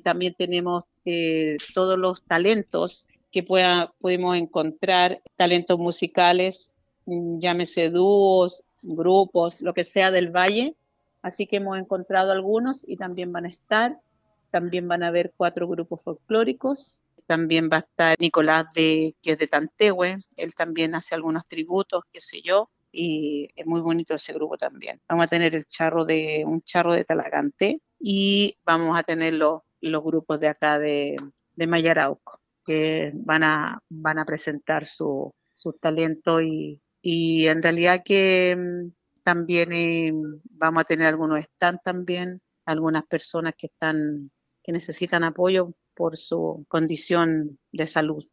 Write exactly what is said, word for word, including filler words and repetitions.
también tenemos eh, todos los talentos que pueda, pudimos encontrar, talentos musicales, mm, llámese dúos, grupos, lo que sea del Valle. Así que hemos encontrado algunos y también van a estar. También van a haber cuatro grupos folclóricos. También va a estar Nicolás, de, que es de Tantehue. Él también hace algunos tributos, qué sé yo. Y es muy bonito ese grupo también. Vamos a tener el charro de, un charro de Talagante y vamos a tener los, los grupos de acá de, de Mayarauco, que van a, van a presentar su, su talento y, y en realidad que mm, también eh, vamos a tener algunos stand también, algunas personas que están, que necesitan apoyo por su condición de salud.